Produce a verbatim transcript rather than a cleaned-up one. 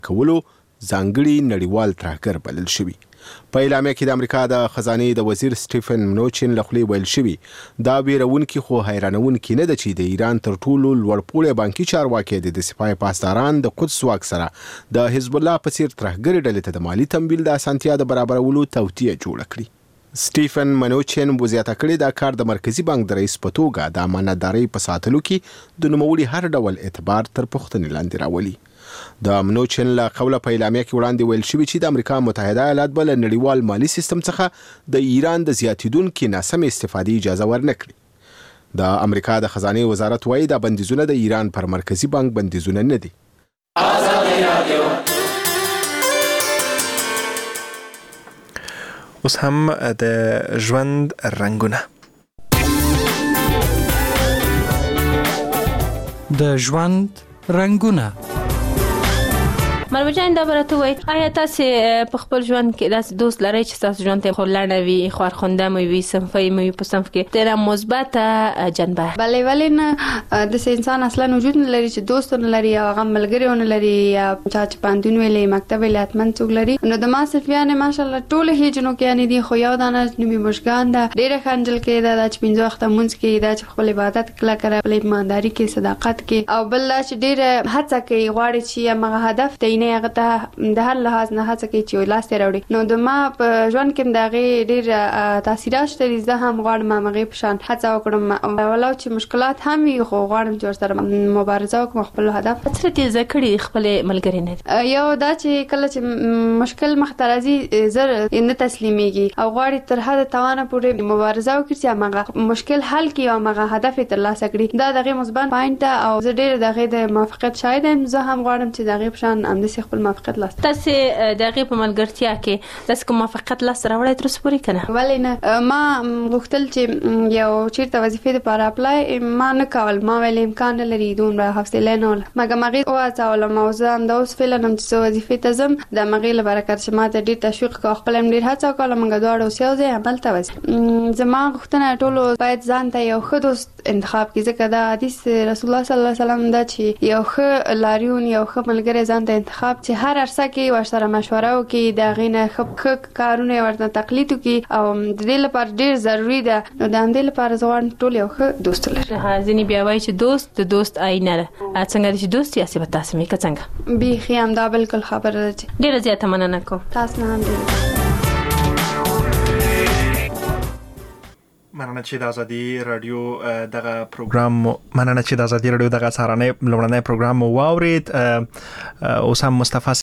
کولو ځانګړي نړیوال ترهګر بلل شوی. په اعلامیه کې د امریکا د خزانې د وزیر سټیفن منوچن له خولې ویل شوی دا ویرونکي خو حیرانونکي نه ده چې د ایران تر ټولو لوړپوړی بانکي چارواکي د سپاه پاسداران د قدس واک سره د حزب الله په څیر ترهګرې ډلې ته د مالی تمویل د اسانتیا د برابرولو توطیه جوړه کړې. سټیفن منوچن وزیاته کړې دا کار د مرکزی بانک د رئیس په توګه د امانتدارۍ په ساتلو کې د نوموړي هر ډول اعتبار تر پوښتنې لاندې راولي. د منوچن له قوله په اعلامیه کې وړاندې ویل شوی چې د امریکا متحده ایالات بل نړیوال مالی سیستم څخه د ایران د زیاتیدونکو ناسم استفادې اجازه ورنکړي. د امریکا د خزانې وزارت وایي دا بندیزونه د ایران پر مرکزی بانک بندیزونه نه دي. اوس هم د ژوند رنگونه د ژوند رنگونه مرمه جان دا برته وای آیا تاسو په خپل ژوند کې داسې دوست لرئ چې تاسو ژوند ته خلانه وي خورخنده مو وي صنفي مو په صنف کې ډېر مثبت جنبه بلې ولې نه د انسان اصلا وجود نه لري چې دوست نه لري او هغه ملګری نه لري یا چې پاندون ویلې مکتب ویلې اتمن څوک لري نو د ما صفیانه ماشاءالله ټول هیجنو کې یعنی دي خو یو دانه نومي مشګان دا ډېر خنجل کې دا چې پنځه وخت مونږ کې دا چې خپل عبادت کله کړه خپل ایمانداری کې صداقت کې او بل چې ډېر هڅه کوي غواړي چې هغه هدف ته نه هغه ته د هر لحاظ نه هڅه کوي چې لاس ته راوړي نو د ما په ژوند کې دغه ډېر تاثیرات شته زه هم غواړم هغه په شان هڅه وکړم ولو چې مشکلات هم وي خو غواړم چې ورسره مبارزه وکړم خپل هدف څه ته ذکرې خپل ملګری نه یو دا چې کله چې مشکل مخترزي زر نه تسلیميږي او غواړي تر حد توانه پورې مبارزه وکړي چې هغه مشکل حل کړي او هغه هدف تر لاسه کړي دا دغه مثبت پوینټ او زه ډېر دغه د موافقت شاید هم زه هم غواړم چې دغه په شان هم د خپل موافقت لاس تاسو دغه په ملګرتیا کې تاسو کوم موافقت لاس راوړی تر څو پورې کنه ولې نه ما غوښتل چې یو چیرته وظیفه لپاره اپلای ما نه کول ما ول امکان لري دومره حوصله نه ول مګر مغه او تاسو موضوع هم د اوس فعلا هم چې وظیفه ته زم د مغه لپاره کار چې ما ته ډیر تشویق کو خپل هم ډیر هڅه کوله مګر دواړو سیاوځي عمل ته وځي زما غوښتنه ټولو باید ځان ته یو ښه دوست انتخاب کړي ځکه دا حدیث رسول الله صلی الله علیه وسلم دا چې یو ښه لاریون یو ښه ملګری ځان ته انتخاب چې هر ارسه کې ورسره مشوره وکړي دا غینه خپ کارونه ورته تقلید وکړي او د دې لپاره ډیر ضروری ده نو د دې لپاره ځوان ټول یو ښه دوست لري ځینې بیا وایي چې دوست د دوست آینه ده څنګه چې دوست یې سبا تاسو مې څنګه به خیام دا بالکل خبره ده ډیره زیاته مننه کوم تاسو نه هم ډیر مننه چې د ازادي رادیو دغه پروګرام مننه چې د ازادي رادیو دغه سهارنۍ لومړنی پروګرام واورید اوس هم مصطفی